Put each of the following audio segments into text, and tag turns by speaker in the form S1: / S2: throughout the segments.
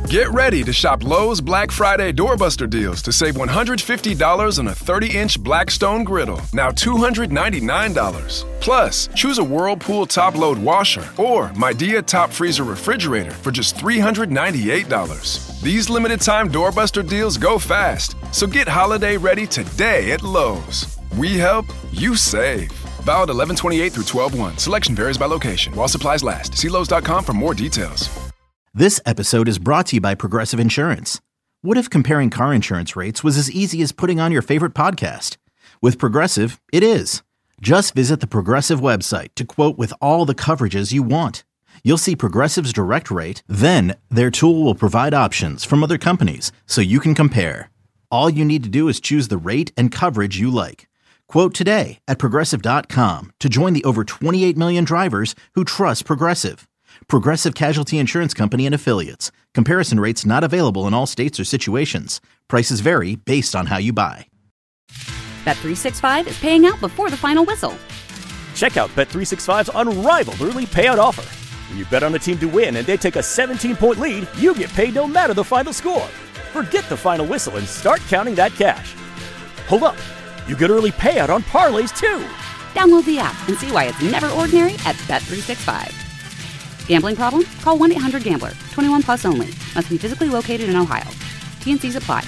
S1: Get ready to shop Lowe's Black Friday Doorbuster deals to save $150 on a 30-inch Blackstone griddle, now $299. Plus, choose a Whirlpool top-load washer or Midea top freezer refrigerator for just $398. These limited-time Doorbuster deals go fast, so get holiday ready today at Lowe's. We help, you save. Valid 11/28 through 12/1. Selection varies by location. While supplies last. See Lowe's.com for more details.
S2: This episode is brought to you by Progressive Insurance. What if comparing car insurance rates was as easy as putting on your favorite podcast? With Progressive, it is. Just visit the Progressive website to quote with all the coverages you want. You'll see Progressive's direct rate, then their tool will provide options from other companies so you can compare. All you need to do is choose the rate and coverage you like. Quote today at Progressive.com to join the over 28 million drivers who trust Progressive. Progressive Casualty Insurance Company and Affiliates. Comparison rates not available in all states or situations. Prices vary based on how you buy.
S3: Bet365 is paying out before the final whistle.
S4: Check out Bet365's unrivaled early payout offer. When you bet on a team to win and they take a 17-point lead, you get paid no matter the final score. Forget the final whistle and start counting that cash. Hold up. You get early payout on parlays, too.
S3: Download the app and see why it's never ordinary at Bet365. Gambling problem? Call 1-800-GAMBLER. 21 plus only. Must be physically located in Ohio. T&Cs apply.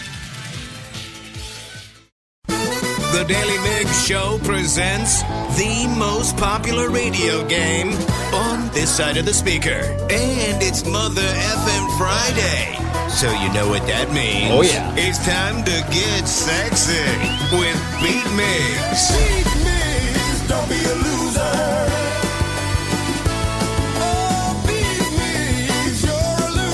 S5: The Daily Mix Show presents the most popular radio game on this side of the speaker. And it's Mother FM Friday. So you know what that means.
S6: Oh, yeah.
S5: It's time to get sexy with Beat Mix. Beat Mix, don't be a loser. Oh, Beat Mix, you're a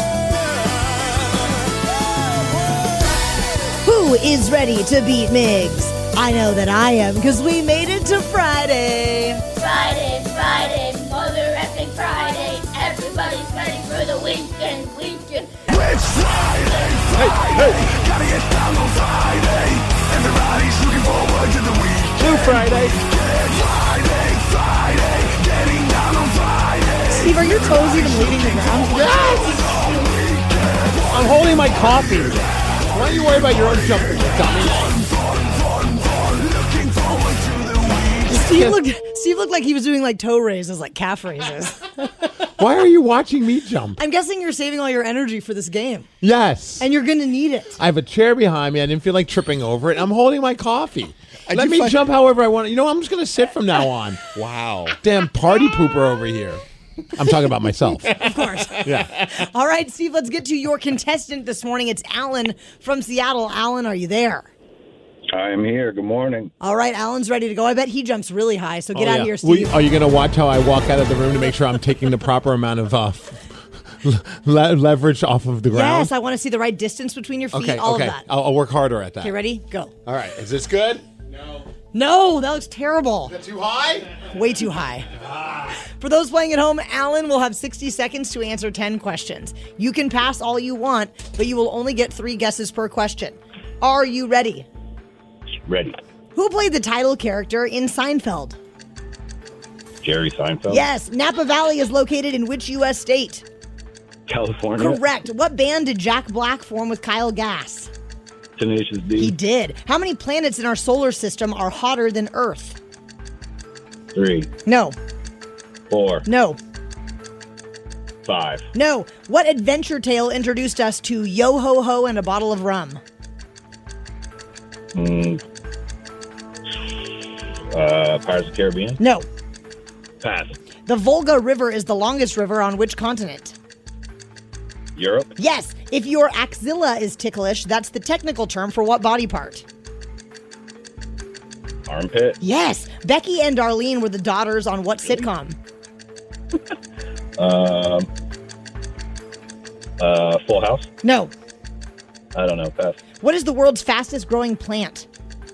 S5: loser.
S7: Who is ready to beat Migs? I know that I am, because we made it to Friday.
S8: Friday, Friday, Mother effing Friday. Everybody's ready for the weekend.
S6: It's Friday, Friday. Gotta get down on Friday. Everybody's looking forward to the weekend.
S9: Blue Friday.
S6: Friday, Friday. Getting down on Friday.
S7: Steve, are your toes even leaving the ground?
S9: Yes! I'm holding my coffee. Why don't you worry about your own jumping, dummy?
S7: Steve looked like he was doing like toe raises, like calf raises.
S9: Why are you watching me jump?
S7: I'm guessing you're saving all your energy for this game.
S9: Yes.
S7: And you're going to need it.
S9: I have a chair behind me. I didn't feel like tripping over it. I'm holding my coffee. Let me jump however I want. You know, I'm just going to sit from now on.
S6: Wow.
S9: Damn party pooper over here. I'm talking about myself.
S7: Of course.
S9: Yeah.
S7: All right, Steve, let's get to your contestant this morning. It's Alan from Seattle. Alan, are you there?
S10: I am here. Good morning.
S7: All right, Alan's ready to go. I bet he jumps really high, so get out of here, Steve.
S9: Are you going to watch how I walk out of the room to make sure I'm taking the proper amount of leverage off of the ground?
S7: Yes, I want to see the right distance between your feet, all of that.
S9: I'll work harder at that.
S7: Okay, ready? Go.
S9: All right. Is this good?
S7: No, that looks terrible.
S9: Is that too high?
S7: Way too high. For those playing at home, Alan will have 60 seconds to answer 10 questions. You can pass all you want, but you will only get 3 guesses per question. Are you ready?
S10: Ready.
S7: Who played the title character in Seinfeld?
S10: Jerry Seinfeld?
S7: Yes. Napa Valley is located in which U.S. state?
S10: California?
S7: Correct. What band did Jack Black form with Kyle Gass?
S10: Tenacious D.
S7: He did. How many planets in our solar system are hotter than Earth?
S10: 3.
S7: No.
S10: 4.
S7: No.
S10: 5.
S7: No. What adventure tale introduced us to Yo-Ho-Ho and a bottle of rum?
S10: Pirates of the Caribbean?
S7: No.
S10: Pass.
S7: The Volga River is the longest river on which continent?
S10: Europe?
S7: Yes. If your axilla is ticklish, that's the technical term for what body part?
S10: Armpit?
S7: Yes. Becky and Darlene were the daughters on what sitcom?
S10: Full House?
S7: No.
S10: I don't know. Pass.
S7: What is the world's fastest growing plant?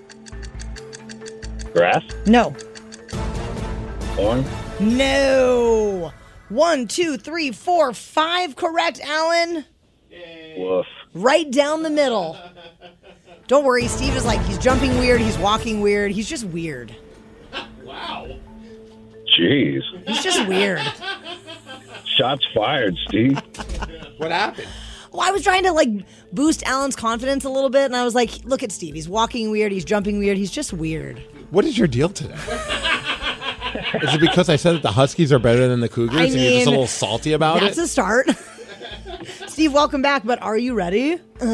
S10: Grass?
S7: No.
S10: Corn?
S7: No. 1, 2, 3, 4, 5 correct, Alan.
S10: Woof.
S7: Right down the middle. Don't worry, Steve is like, he's jumping weird, he's walking weird, he's just weird.
S9: Wow.
S10: Jeez.
S7: He's just weird.
S10: Shots fired, Steve.
S9: What happened?
S7: Well, I was trying to like boost Alan's confidence a little bit, and I was like, look at Steve. He's walking weird. He's jumping weird. He's just weird.
S9: What is your deal today? Is it because I said that the Huskies are better than the Cougars and you're just a little salty about
S7: that's
S9: it?
S7: That's a start. Steve, welcome back, but are you ready? All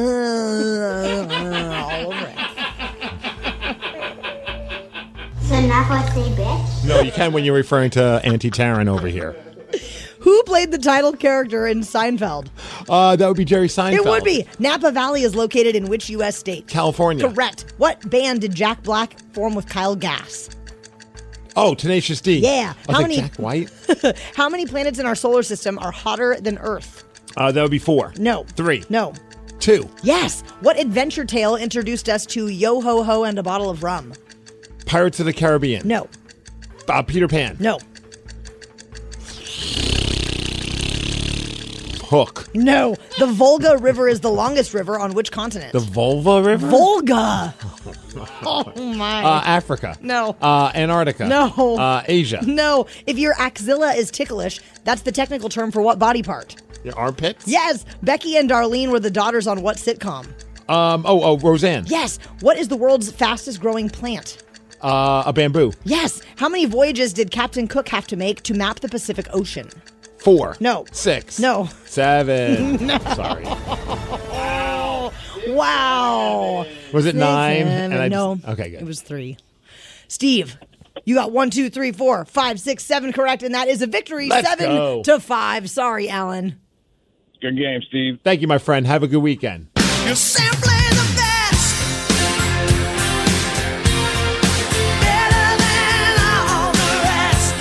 S7: over it.
S8: So now I say bitch?
S9: No, you can when you're referring to Auntie Taryn over here.
S7: Who played the title character in Seinfeld?
S9: That would be Jerry Seinfeld.
S7: It would be. Napa Valley is located in which U.S. state?
S9: California.
S7: Correct. What band did Jack Black form with Kyle Gass?
S9: Oh, Tenacious D.
S7: Yeah.
S9: I was like, Jack White?
S7: How many planets in our solar system are hotter than Earth?
S9: That would be 4.
S7: No.
S9: 3.
S7: No.
S9: 2.
S7: Yes. What adventure tale introduced us to Yo Ho Ho and a bottle of rum?
S9: Pirates of the Caribbean.
S7: No.
S9: Peter Pan.
S7: No.
S9: Hook.
S7: No. The Volga River is the longest river on which continent?
S9: The Volga River?
S7: Volga. Oh, my.
S9: Africa.
S7: No.
S9: Antarctica.
S7: No.
S9: Asia.
S7: No. If your axilla is ticklish, that's the technical term for what body part?
S9: Your armpits?
S7: Yes. Becky and Darlene were the daughters on what sitcom?
S9: Roseanne.
S7: Yes. What is the world's fastest growing plant?
S9: A bamboo.
S7: Yes. How many voyages did Captain Cook have to make to map the Pacific Ocean?
S9: 4.
S7: No.
S9: 6.
S7: No.
S9: 7.
S7: No.
S9: Sorry.
S7: Wow.
S9: Was it 9?
S7: No.
S9: Okay, good.
S7: It was 3. Steve, you got 1, 2, 3, 4, 5, 6, 7 correct, and that is a victory.
S9: Let's
S7: 7-5. Sorry, Alan.
S10: Good game, Steve.
S9: Thank you, my friend. Have a good weekend.
S5: You're simply the best. Better than all the rest.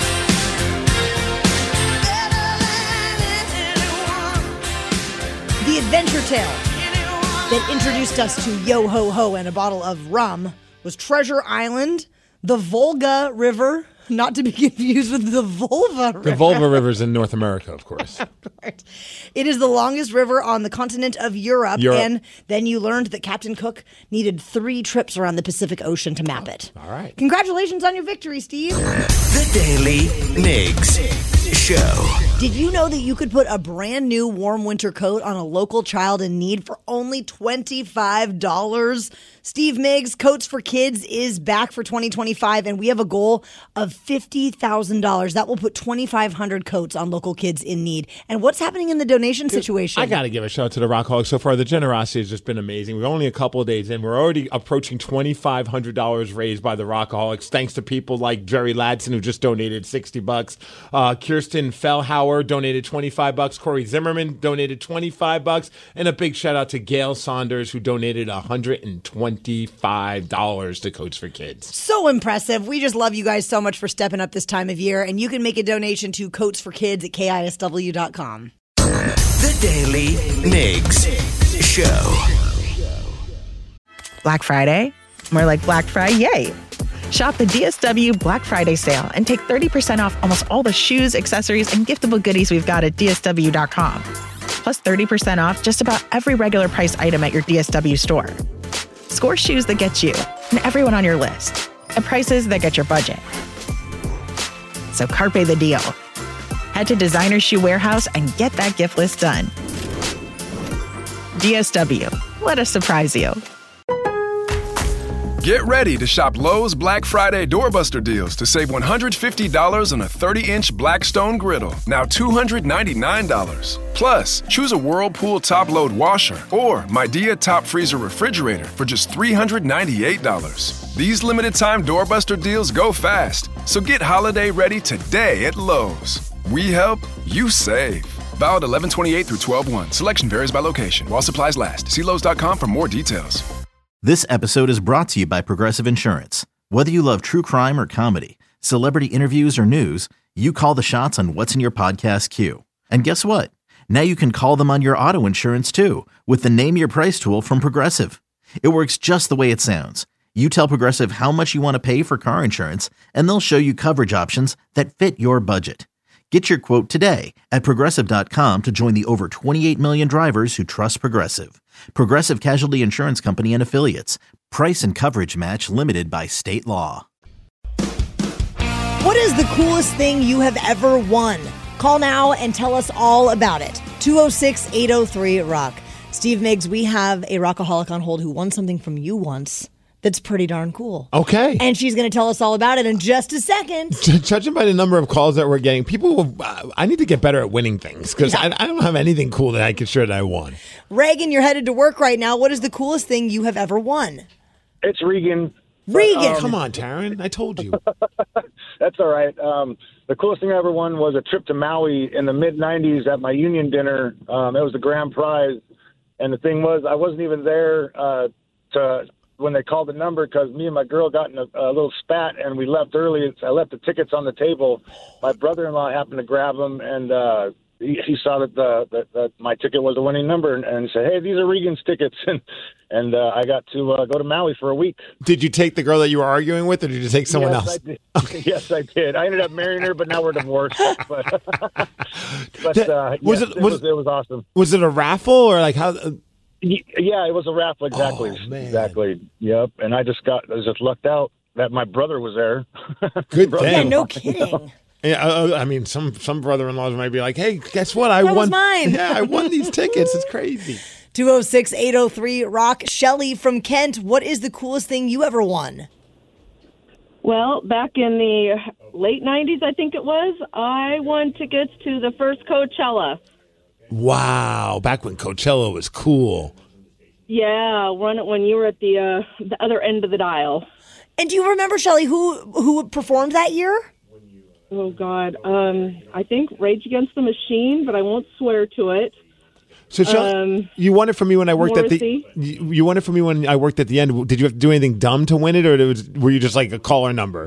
S5: Better than anyone.
S7: The adventure tale that introduced us to Yo Ho Ho and a bottle of rum was Treasure Island, the Volga River, not to be confused with the Volva River.
S9: The Volga River's in North America, of course.
S7: It is the longest river on the continent of Europe. And then you learned that Captain Cook needed 3 trips around the Pacific Ocean to map it.
S9: All right.
S7: Congratulations on your victory, Steve.
S5: The Daily Migs Show.
S7: Did you know that you could put a brand new warm winter coat on a local child in need for only $25? Steve Miggs, Coats for Kids is back for 2025, and we have a goal of $50,000. That will put 2,500 coats on local kids in need. And what's happening in the donation situation?
S9: I got to give a shout out to the Rockaholics so far. The generosity has just been amazing. We're only a couple of days in. We're already approaching $2,500 raised by the Rockaholics, thanks to people like Jerry Ladson, who just donated $60. Kirsten Fellhauer donated $25. Corey Zimmerman donated $25. And a big shout out to Gail Saunders, who donated $125 to Coats for Kids.
S7: So impressive. We just love you guys so much for stepping up this time of year. And you can make a donation to Coats for Kids at KISW.com.
S5: The Daily Migs Show.
S11: Black Friday? More like Black Friday, yay! Shop the DSW Black Friday sale and take 30% off almost all the shoes, accessories, and giftable goodies we've got at DSW.com. Plus 30% off just about every regular price item at your DSW store. Score shoes that get you and everyone on your list at prices that get your budget. So carpe the deal. Head to Designer Shoe Warehouse and get that gift list done. DSW. Let us surprise you.
S1: Get ready to shop Lowe's Black Friday doorbuster deals to save $150 on a 30-inch Blackstone griddle, now $299. Plus, choose a Whirlpool top-load washer or Midea top freezer refrigerator for just $398. These limited-time doorbuster deals go fast, so get holiday ready today at Lowe's. We help, you save. Valid 11/28 through 12/1. Selection varies by location. While supplies last. See Lowe's.com for more details.
S2: This episode is brought to you by Progressive Insurance. Whether you love true crime or comedy, celebrity interviews or news, you call the shots on what's in your podcast queue. And guess what? Now you can call them on your auto insurance too with the Name Your Price tool from Progressive. It works just the way it sounds. You tell Progressive how much you want to pay for car insurance, and they'll show you coverage options that fit your budget. Get your quote today at Progressive.com to join the over 28 million drivers who trust Progressive. Progressive Casualty Insurance Company and Affiliates. Price and coverage match limited by state law.
S7: What is the coolest thing you have ever won? Call now and tell us all about it. 206-803-ROCK. Steve Miggs, we have a rockaholic on hold who won something from you once that's pretty darn cool.
S9: Okay.
S7: And she's going to tell us all about it in just a second.
S9: Judging by the number of calls that we're getting, people, I need to get better at winning things because I don't have anything cool that I can share that I won.
S7: Reagan, you're headed to work right now. What is the coolest thing you have ever won?
S10: It's Regan.
S7: Regan.
S9: Come on, Taryn. I told you.
S10: That's all right. The coolest thing I ever won was a trip to Maui in the mid-'90s at my union dinner. It was the grand prize. And the thing was, I wasn't even there when they called the number because me and my girl got in a little spat and we left early. I left the tickets on the table. My brother-in-law happened to grab them and he saw that my ticket was the winning number and said, "Hey, these are Regan's tickets." And I got to go to Maui for a week.
S9: Did you take the girl that you were arguing with or did you take someone else?
S10: I did. Okay. Yes, I did. I ended up marrying her, but now we're divorced. But it was awesome.
S9: Was it a raffle or like how?
S10: Yeah, it was a raffle. Exactly.
S9: Oh, man.
S10: Exactly. Yep. And I just lucked out that my brother was there.
S9: Good thing.
S7: Yeah, no kidding.
S9: Yeah, I mean, some brother-in-laws might be like, "Hey, guess what? I
S7: That
S9: won
S7: was mine."
S9: Yeah, I won these tickets. It's crazy.
S7: 206-803-ROCK. Shelley from Kent, what is the coolest thing you ever won?
S12: Well, back in the late 90s, I think it was, I won tickets to the first Coachella.
S9: Wow, back when Coachella was cool.
S12: Yeah, run it when you were at the other end of the dial.
S7: And do you remember, Shelley, who performed that year?
S12: Oh, God. I think Rage Against the Machine, but I won't swear to it.
S9: So, Shelley, you won it from me when I worked
S12: Morrissey.
S9: You won it from me when I worked at the end. Did you have to do anything dumb to win it, or were you just like a caller number?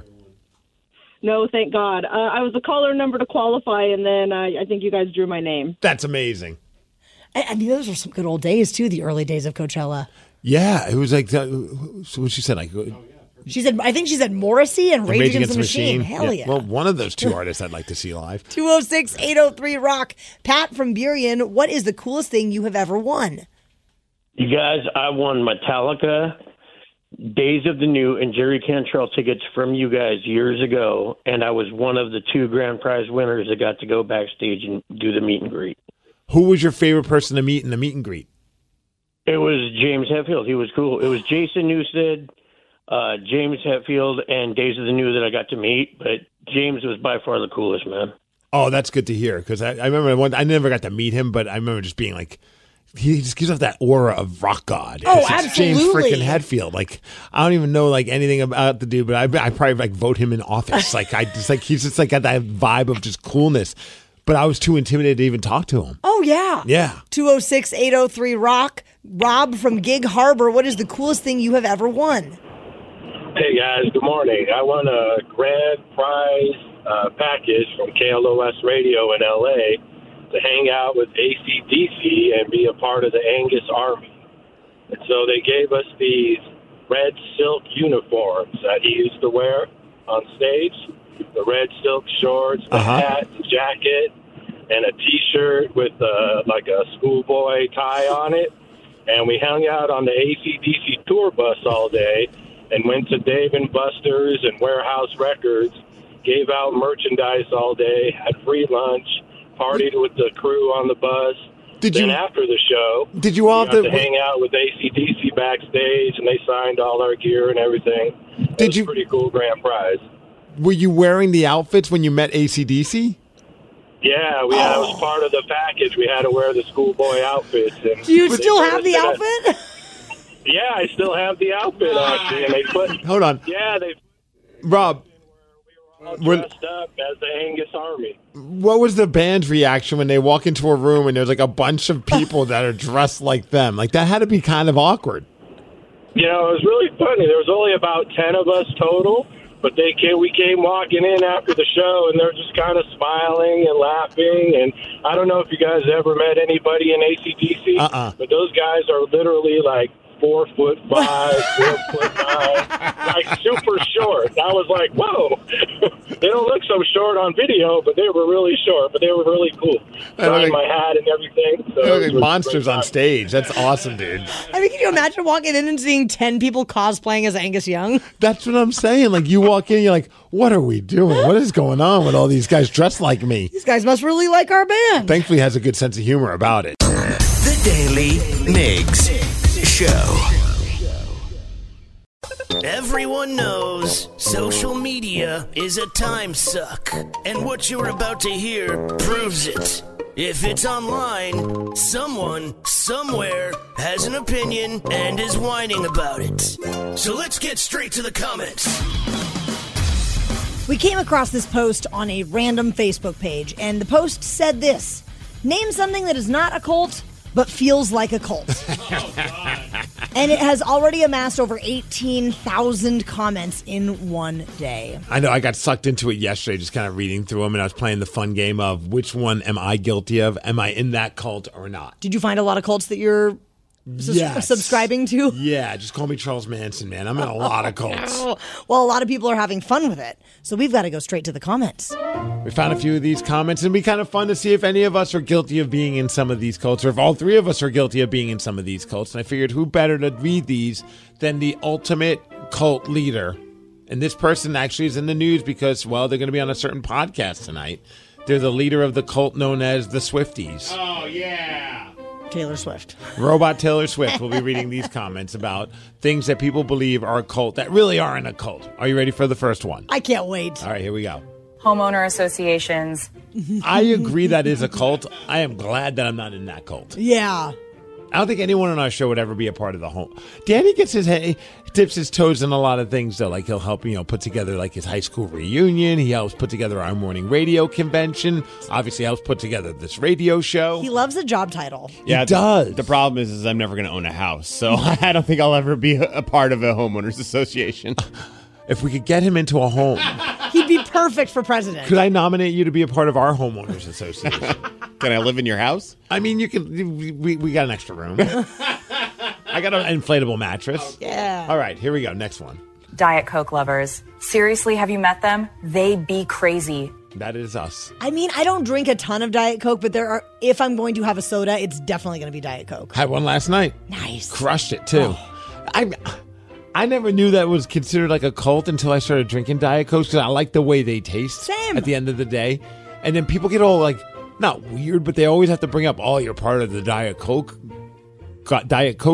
S12: No, thank God. I was a caller number to qualify, and then I think you guys drew my name.
S9: That's amazing.
S7: I mean, those were some good old days, too, the early days of Coachella.
S9: Yeah, it was like, so what she said, like...
S7: I think she said Morrissey and Rage Against the Machine. Hell yeah.
S9: Well, one of those two artists I'd like to see live.
S7: 206-803-ROCK. Pat from Burien, what is the coolest thing you have ever won?
S13: You guys, I won Metallica, Days of the New, and Jerry Cantrell tickets from you guys years ago, and I was one of the 2 grand prize winners that got to go backstage and do the meet and greet.
S9: Who was your favorite person to meet in the meet and greet?
S13: It was James Hetfield. He was cool. It was Jason Newsted, James Hetfield, and Days of the New that I got to meet, but James was by far the coolest, man.
S9: Oh, that's good to hear, because I remember I never got to meet him, but I remember just being like, he just gives off that aura of rock god.
S7: Oh,
S9: it's
S7: absolutely.
S9: James freaking Hetfield. Like, I don't even know like anything about the dude, but I probably like vote him in office. Like, he's just like got that vibe of just coolness. But I was too intimidated to even talk to him.
S7: Oh, yeah.
S9: Yeah.
S7: 206-803-ROCK. Rob from Gig Harbor, what is the coolest thing you have ever won?
S14: Hey, guys. Good morning. I won a grand prize package from KLOS Radio in L.A. to hang out with AC/DC and be a part of the Angus Army. And so they gave us these red silk uniforms that he used to wear on stage. The red silk shorts, the hat, the jacket, and a T-shirt with like a schoolboy tie on it. And we hung out on the AC/DC tour bus all day and went to Dave & Buster's and Warehouse Records, gave out merchandise all day, had free lunch, partied with the crew on the bus. Then after the show,
S9: did you all
S14: got to hang out with AC/DC backstage, and they signed all our gear and everything. It was a pretty cool grand prize.
S9: Were you wearing the outfits when you met AC/DC?
S14: Yeah, it was part of the package. We had to wear the schoolboy outfits. And
S7: do you still have the outfit?
S14: Yeah, I still have the outfit, actually. And they put...
S9: Hold on.
S14: Yeah, they...
S9: Rob.
S14: Dressed up as the Angus Army.
S9: What was the band's reaction when they walk into a room and there's like a bunch of people that are dressed like them? Like, that had to be kind of awkward.
S14: You know, it was really funny. There was only about 10 of us total, but we came walking in after the show, and they're just kind of smiling and laughing. And I don't know if you guys ever met anybody in AC/DC, but those guys are literally like 4'5", 4'9", like super short. I was like, whoa. They don't look so short on video, but they were really short, but they were really cool. Signed my hat and everything. So
S9: they're like monsters on stage. That's awesome, dude.
S7: I mean, can you imagine walking in and seeing 10 people cosplaying as Angus Young?
S9: That's what I'm saying. Like, you walk in, you're like, what are we doing? What is going on with all these guys dressed like me?
S7: These guys must really like our band.
S9: Thankfully, he has a good sense of humor about it.
S5: The The Daily Migs Show.
S15: Everyone knows social media is a time suck, and what you're about to hear proves it. If it's online, someone, somewhere, has an opinion and is whining about it. So let's get straight to the comments.
S7: We came across this post on a random Facebook page, and the post said this: name something that is not a cult, but feels like a cult. And it has already amassed over 18,000 comments in one day.
S9: I know. I got sucked into it yesterday, just kind of reading through them, and I was playing the fun game of which one am I guilty of? Am I in that cult or not?
S7: Did you find a lot of cults that you're subscribing to?
S9: Yeah, just call me Charles Manson, man. I'm in a lot of cults.
S7: Well, a lot of people are having fun with it, so we've got to go straight to the comments.
S9: We found a few of these comments, and it'd be kind of fun to see if any of us are guilty of being in some of these cults, or if all three of us are guilty of being in some of these cults. And I figured who better to read these than the ultimate cult leader. And this person actually is in the news because, well, they're going to be on a certain podcast tonight. They're the leader of the cult known as the Swifties.
S6: Oh, yeah.
S7: Taylor Swift.
S9: Robot Taylor Swift will be reading these comments about things that people believe are a cult that really aren't a cult. Are you ready for the first one?
S7: I can't wait.
S9: All right, here we go.
S16: Homeowner associations.
S9: I agree that is a cult. I am glad that I'm not in that cult.
S7: Yeah.
S9: I don't think anyone on our show would ever be a part of the home. Danny gets dips his toes in a lot of things, though. Like he'll help, put together like his high school reunion. He helps put together our morning radio convention. Obviously helps put together this radio show.
S7: He loves a job title.
S9: Yeah, he does.
S17: The problem is I'm never going to own a house, so I don't think I'll ever be a part of a homeowners association.
S9: If we could get him into a home.
S7: He'd be perfect for president.
S9: Could I nominate you to be a part of our homeowners association?
S17: Can I live in your house?
S9: I mean, you can. We got an extra room. I got an inflatable mattress.
S7: Yeah.
S9: All right, here we go. Next one.
S16: Diet Coke lovers. Seriously, have you met them? They be crazy.
S9: That is us.
S7: I mean, I don't drink a ton of Diet Coke, but if I'm going to have a soda, it's definitely going to be Diet Coke.
S9: Had one last night.
S7: Nice.
S9: Crushed it, too. I never knew that was considered like a cult until I started drinking Diet Coke because I like the way they taste.
S7: Same.
S9: At the end of the day. And then people get all like, not weird, but they always have to bring up, oh, you're part of the Diet Coke cult.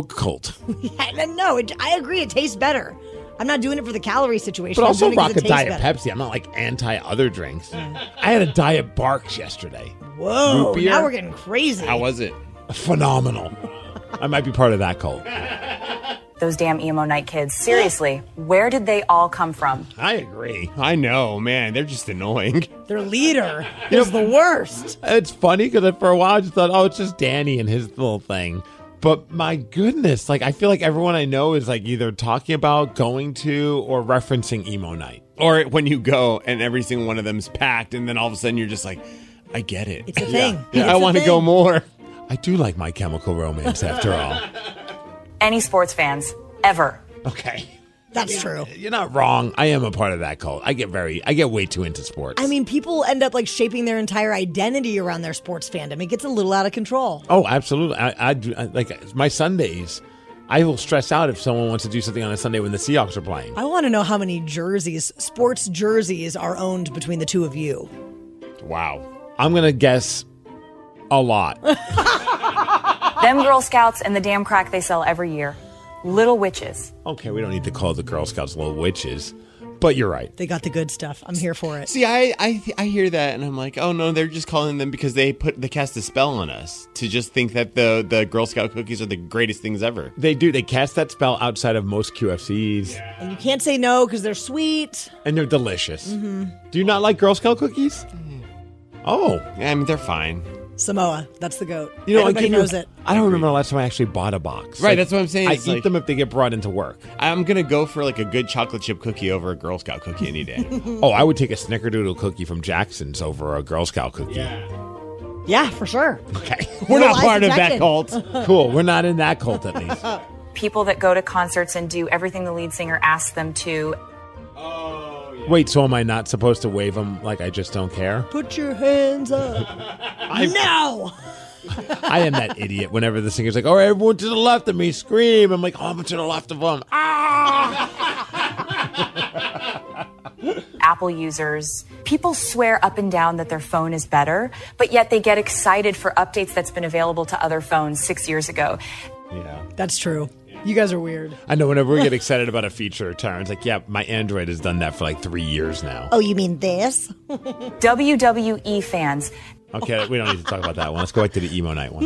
S7: Yeah, no, I agree. It tastes better. I'm not doing it for the calorie situation.
S9: But also
S7: I'm doing
S9: rock
S7: it 'cause
S9: a
S7: it tastes
S9: Diet
S7: better.
S9: Pepsi. I'm not like anti other drinks. I had a Diet Barks yesterday.
S7: Whoa,
S9: Root beer.
S7: now we're getting crazy.
S17: How was it?
S9: Phenomenal. I might be part of that cult.
S16: Those damn emo night kids. Seriously, where did they all come from?
S9: I agree.
S17: I know, man. They're just annoying.
S7: Their leader is the worst.
S9: It's funny because for a while I just thought, oh, it's just Danny and his little thing. But my goodness, like I feel like everyone I know is like either talking about, going to, or referencing emo night.
S17: Or when you go and every single one of them's packed, and then all of a sudden you're just like, I get it.
S7: It's a thing.
S17: Yeah, I want to go more.
S9: I do like My Chemical Romance after all.
S16: Any sports fans, ever.
S9: Okay.
S7: That's true.
S9: You're not wrong. I am a part of that cult. I get way too into sports.
S7: I mean, people end up like shaping their entire identity around their sports fandom. It gets a little out of control.
S9: Oh, absolutely. I like my Sundays. I will stress out if someone wants to do something on a Sunday when the Seahawks are playing.
S7: I want to know how many sports jerseys are owned between the two of you.
S17: Wow.
S9: I'm going to guess a lot.
S16: Them Girl Scouts and the damn crack they sell every year. Little witches.
S9: Okay, we don't need to call the Girl Scouts little witches, but you're right.
S7: They got the good stuff. I'm here for it.
S17: See, I hear that and I'm like, oh no, they're just calling them because they cast a spell on us to just think that the Girl Scout cookies are the greatest things ever.
S9: They do. They cast that spell outside of most QFCs. Yeah.
S7: And you can't say no because they're sweet.
S9: And they're delicious.
S7: Mm-hmm.
S9: Do you not like Girl Scout cookies? Oh.
S17: Yeah, I mean, they're fine.
S7: Samoa, that's the goat.
S9: You know,
S7: everybody knows it.
S9: I don't remember the last time I actually bought a box.
S17: Right,
S9: like,
S17: that's what I'm saying.
S9: I
S17: It's
S9: eat
S17: like-
S9: them if they get brought into work.
S17: I'm going to go for like a good chocolate chip cookie over a Girl Scout cookie any day.
S9: Oh, I would take a Snickerdoodle cookie from Jackson's over a Girl Scout cookie.
S7: Yeah, for sure.
S9: Okay.
S17: We're
S7: No
S17: not
S7: lies
S17: part of that
S7: detected.
S17: cult.
S9: Cool. We're not in that cult at least.
S16: People that go to concerts and do everything the lead singer asks them to.
S9: Wait, so am I not supposed to wave them like I just don't care?
S7: Put your hands up. No!
S9: I am that idiot whenever the singer's like, all right, everyone to the left of me, scream. I'm like, oh, I'm to the left of them.
S16: Apple users. People swear up and down that their phone is better, but yet they get excited for updates that's been available to other phones 6 years ago.
S9: Yeah.
S7: That's true. You guys are weird.
S9: I know whenever we get excited about a feature, Taryn's like, yeah, my Android has done that for like 3 years now.
S7: Oh, you mean this?
S16: WWE fans.
S9: Okay, we don't need to talk about that one. Let's go back to the emo night one.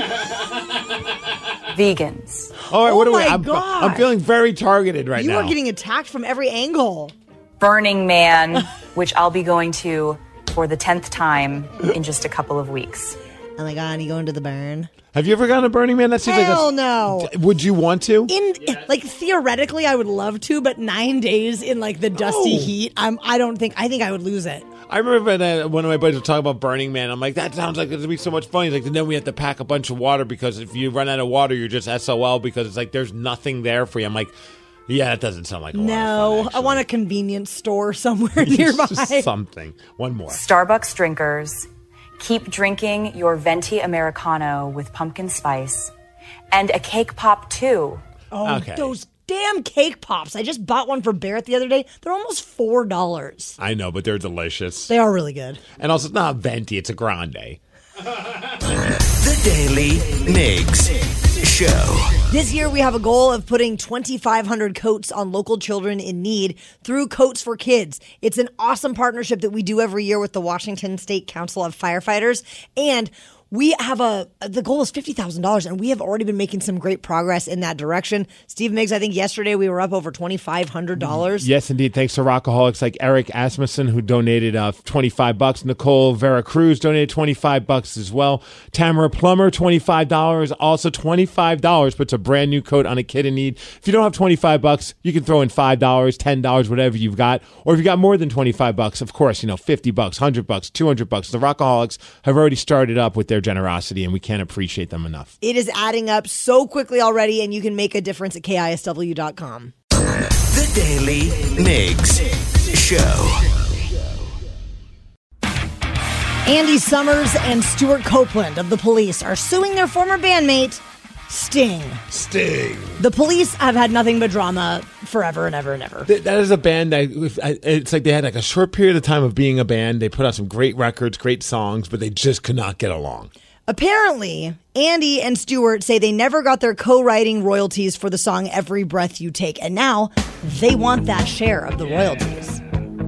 S16: Vegans.
S9: All right, what are we?
S7: my God.
S9: I'm feeling very targeted right now.
S7: You are getting attacked from every angle.
S16: Burning Man, which I'll be going to for the 10th time in just a couple of weeks.
S7: Oh my God, you going to the burn?
S9: Have you ever gone to Burning Man? That seems
S7: Hell
S9: like
S7: no.
S9: Would you want to?
S7: Like theoretically, I would love to, but 9 days in like the dusty heat, I think I would lose it.
S9: I remember when one of my buddies was talking about Burning Man. I'm like, that sounds like it's going to be so much fun. He's like, and then we have to pack a bunch of water because if you run out of water, you're just SOL because it's like there's nothing there for you. I'm like, yeah, that doesn't sound like a lot of fun,
S7: I want a convenience store somewhere nearby.
S9: Something. One more.
S16: Starbucks drinkers, keep drinking your venti Americano with pumpkin spice and a cake pop too.
S7: Oh,
S9: Okay.
S7: those damn cake pops. I just bought one for Barrett the other day. They're almost $4.
S9: I know, but they're delicious.
S7: They are really good.
S9: And also, it's not a venti, it's a grande.
S5: The Daily Migs Show.
S7: This year, we have a goal of putting 2,500 coats on local children in need through Coats for Kids. It's an awesome partnership that we do every year with the Washington State Council of Firefighters. And we have the goal is $50,000, and we have already been making some great progress in that direction. Steve Miggs, I think yesterday we were up over $2,500.
S9: Yes, indeed. Thanks to Rockaholics like Eric Asmussen, who donated $25. Nicole Vera Cruz donated $25 as well. Tamara Plummer, $25. Also $25 puts a brand new coat on a kid in need. If you don't have $25, you can throw in $5, $10, whatever you've got. Or if you got more than $25, of course, $50, $100, $200. The Rockaholics have already started up with their generosity, and we can't appreciate them enough.
S7: It is adding up so quickly already, and you can make a difference at KISW.com.
S5: The Daily Migs Show.
S7: Andy Summers and Stuart Copeland of The Police are suing their former bandmate, Sting. The Police have had nothing but drama forever and ever and ever.
S9: That is a band that it's like they had like a short period of time of being a band. They put out some great records, great songs, but they just could not get along.
S7: Apparently, Andy and Stuart say they never got their co-writing royalties for the song Every Breath You Take, and now they want that share of the royalties.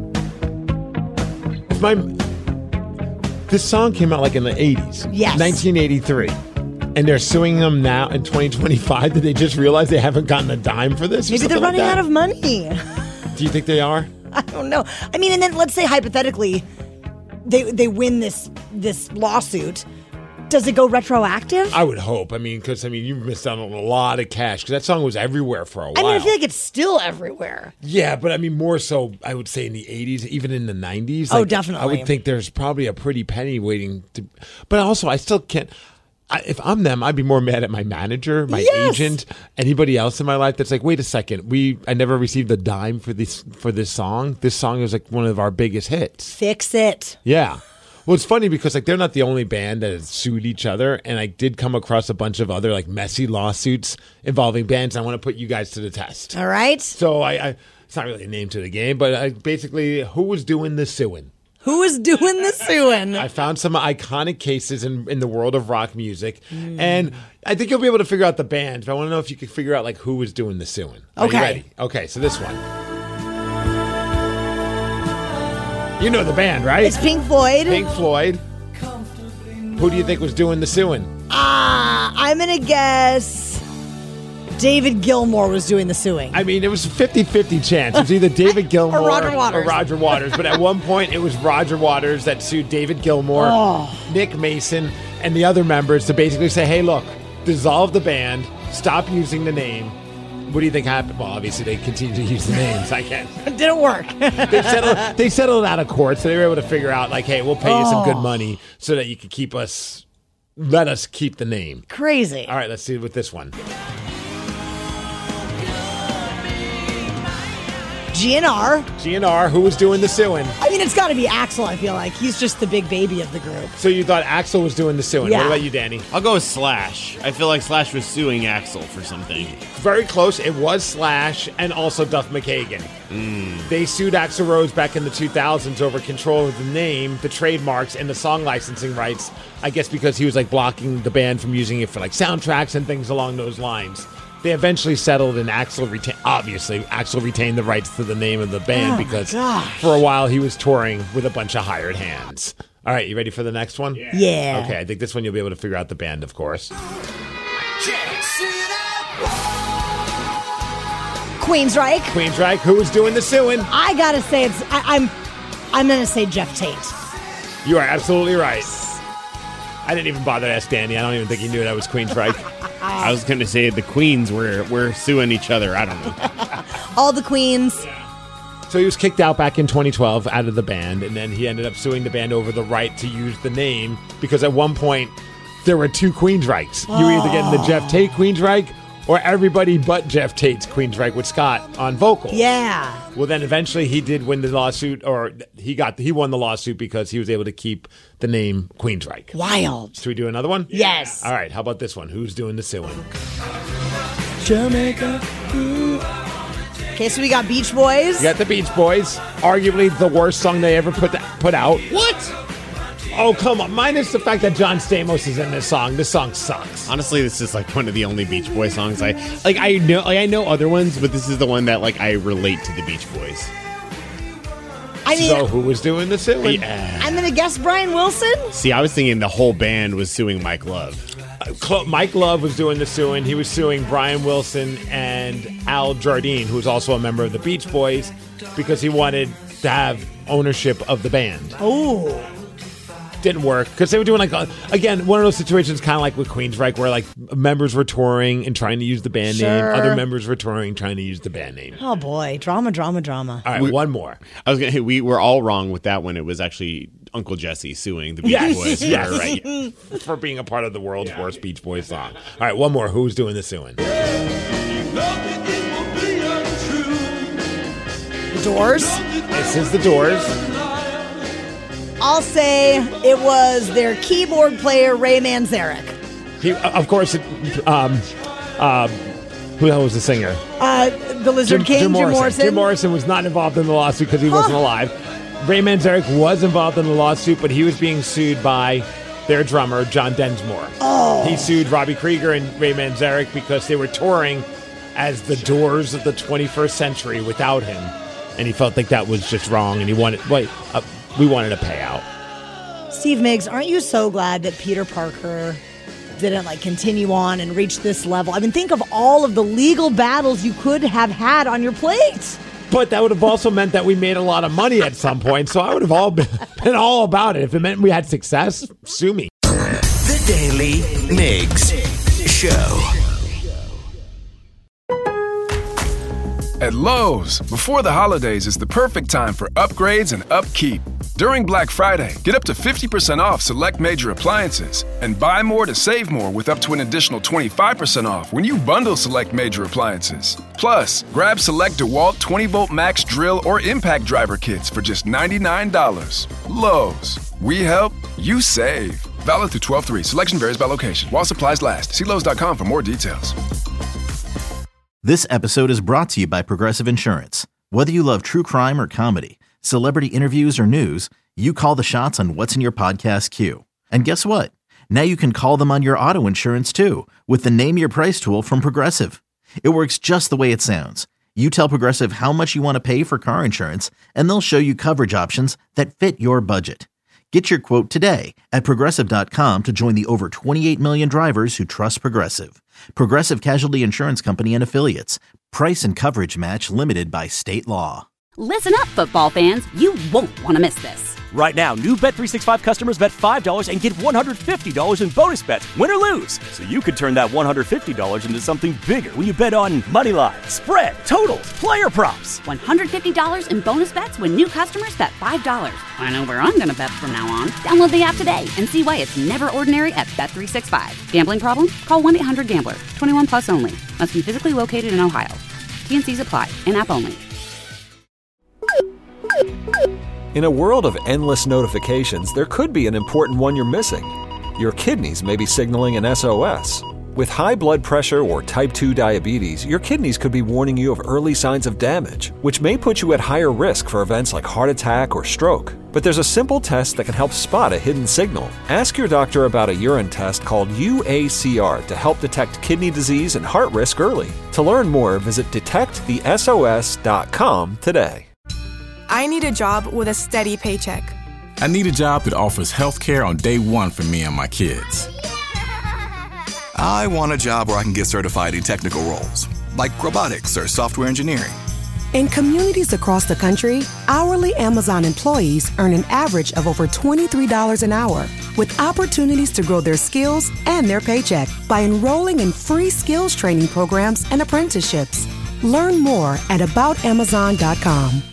S9: This song came out like in the 80s.
S7: Yes.
S9: 1983. And they're suing them now in 2025. Did they just realize they haven't gotten a dime for this?
S7: Maybe they're running out of money.
S9: Do you think they are?
S7: I don't know. I mean, and then let's say hypothetically, they win this lawsuit. Does it go retroactive?
S9: I would hope. Because you missed out on a lot of cash because that song was everywhere for a while.
S7: I feel like it's still everywhere.
S9: Yeah, but more so, I would say in the 80s, even in the 90s.
S7: Oh, definitely.
S9: I would think there's probably a pretty penny waiting to. But also, I still can't. If I'm them, I'd be more mad at my manager, my agent, anybody else in my life that's like, wait a second, I never received a dime for this song. This song is like one of our biggest hits.
S7: Fix it.
S9: Yeah. Well, it's funny because they're not the only band that has sued each other, and I did come across a bunch of other messy lawsuits involving bands. I want to put you guys to the test.
S7: All right.
S9: So it's not really a name to the game, but basically, who was doing the suing?
S7: Who is doing the suing?
S9: I found some iconic cases in the world of rock music, and I think you'll be able to figure out the bands, but I want to know if you can figure out who was doing the suing. Are you ready? Okay, so this one. You know the band, right?
S7: It's Pink Floyd.
S9: Pink Floyd. Who do you think was doing the suing?
S7: I'm going to guess David Gilmour was doing the suing.
S9: It was a 50-50 chance. It was either David Gilmour
S7: or Roger Waters.
S9: But at one point, it was Roger Waters that sued David Gilmour, Nick Mason, and the other members to basically say, hey, look, dissolve the band, stop using the name. What do you think happened? Well, obviously, they continued to use the names. I can't.
S7: It didn't work.
S9: They settled out of court, so they were able to figure out, hey, we'll pay you some good money so that you can let us keep the name.
S7: Crazy.
S9: All right, let's see with this one.
S7: GNR.
S9: GNR, who was doing the suing?
S7: I mean, it's got to be Axel, I feel like. He's just the big baby of the group.
S9: So you thought Axel was doing the suing.
S7: Yeah.
S9: What about you, Danny?
S17: I'll go with Slash. I feel like Slash was suing Axel for something.
S9: Very close. It was Slash and also Duff McKagan. They sued Axl Rose back in the 2000s over control of the name, the trademarks, and the song licensing rights. I guess because he was like blocking the band from using it for like soundtracks and things along those lines. They eventually settled, and Axl retained the rights to the name of the band because for a while he was touring with a bunch of hired hands. All right, you ready for the next one?
S7: Yeah.
S9: Okay, I think this one you'll be able to figure out the band, of course.
S7: Queensryche.
S9: Queensryche, who was doing the suing?
S7: I gotta say, I'm gonna say Jeff Tate.
S9: You are absolutely right. I didn't even bother to ask Danny. I don't even think he knew that was Queensryche.
S17: I was going to say the Queens were suing each other. I don't know.
S7: All the Queens.
S9: So he was kicked out back in 2012 out of the band, and then he ended up suing the band over the right to use the name because at one point there were two Queensryches. You were either getting the Jeff Tate Queensryche or everybody but Jeff Tate's Queensryche with Scott on vocals.
S7: Yeah.
S9: Well, then eventually he did win the lawsuit, or he won the lawsuit because he was able to keep the name Queensryche.
S7: Wild.
S9: Should we do another one?
S7: Yes.
S9: All right, how about this one? Who's doing the suing?
S7: Jamaica. Okay, so we got Beach Boys.
S9: You got the Beach Boys, arguably the worst song they ever put out.
S17: What?
S9: Oh, come on. Minus the fact that John Stamos is in this song. This song sucks.
S17: Honestly, this is like one of the only Beach Boys songs I know other ones, but this is the one that like I relate to the Beach Boys.
S7: I mean,
S9: so who was doing the suing?
S7: I'm going to guess Brian Wilson.
S17: See, I was thinking the whole band was suing Mike Love.
S9: Mike Love was doing the suing. He was suing Brian Wilson and Al Jardine, who was also a member of the Beach Boys, because he wanted to have ownership of the band.
S7: Oh.
S9: Didn't work because they were doing like again one of those situations kind of like with Queensryche where like members were touring and trying to use the band name, other members were touring trying to use the band name.
S7: Oh boy, drama.
S9: All right, one more.
S17: We were all wrong with that one. It was actually Uncle Jesse suing the Beach Boys
S9: for being a part of the world's worst Beach Boys song. All right, one more. Who's doing the suing?
S7: The Doors.
S9: This is the Doors.
S7: I'll say it was their keyboard player, Ray Manzarek.
S9: He, of course, who the hell was the singer?
S7: The Lizard King, Jim Morrison.
S9: Jim Morrison was not involved in the lawsuit because he wasn't alive. Ray Manzarek was involved in the lawsuit, but he was being sued by their drummer, John Densmore.
S7: Oh.
S9: He sued Robbie Krieger and Ray Manzarek because they were touring as the Doors of the 21st century without him. And he felt like that was just wrong, and we wanted a payout.
S7: Steve Miggs, aren't you so glad that Peter Parker didn't continue on and reach this level? I mean, think of all of the legal battles you could have had on your plate.
S9: But that would have also meant that we made a lot of money at some point, so I would have all been all about it. If it meant we had success, sue me.
S5: The Daily Miggs Show.
S1: At Lowe's, before the holidays is the perfect time for upgrades and upkeep. During Black Friday, get up to 50% off select major appliances and buy more to save more with up to an additional 25% off when you bundle select major appliances. Plus, grab select DeWalt 20-volt max drill or impact driver kits for just $99. Lowe's. We help, you save. Valid through 12/3. Selection varies by location. While supplies last. See Lowe's.com for more details.
S2: This episode is brought to you by Progressive Insurance. Whether you love true crime or comedy, celebrity interviews or news, you call the shots on what's in your podcast queue. And guess what? Now you can call them on your auto insurance too with the Name Your Price tool from Progressive. It works just the way it sounds. You tell Progressive how much you want to pay for car insurance, and they'll show you coverage options that fit your budget. Get your quote today at Progressive.com to join the over 28 million drivers who trust Progressive. Progressive Casualty Insurance Company and Affiliates. Price and coverage match limited by state law.
S3: Listen up, football fans. You won't want to miss this.
S4: Right now, new Bet365 customers bet $5 and get $150 in bonus bets, win or lose. So you could turn that $150 into something bigger when you bet on money line, spread, totals, player props.
S3: $150 in bonus bets when new customers bet $5. I know where I'm going to bet from now on. Download the app today and see why it's never ordinary at Bet365. Gambling problem? Call 1-800-GAMBLER. 21 plus only. Must be physically located in Ohio. T&Cs apply. In-app only.
S18: In a world of endless notifications, there could be an important one you're missing. Your kidneys may be signaling an SOS. With high blood pressure or type 2 diabetes, your kidneys could be warning you of early signs of damage, which may put you at higher risk for events like heart attack or stroke. But there's a simple test that can help spot a hidden signal. Ask your doctor about a urine test called UACR to help detect kidney disease and heart risk early. To learn more, visit detectthesos.com today.
S19: I need a job with a steady paycheck.
S20: I need a job that offers health care on day one for me and my kids.
S21: I want a job where I can get certified in technical roles, like robotics or software engineering.
S22: In communities across the country, hourly Amazon employees earn an average of over $23 an hour, with opportunities to grow their skills and their paycheck by enrolling in free skills training programs and apprenticeships. Learn more at aboutamazon.com.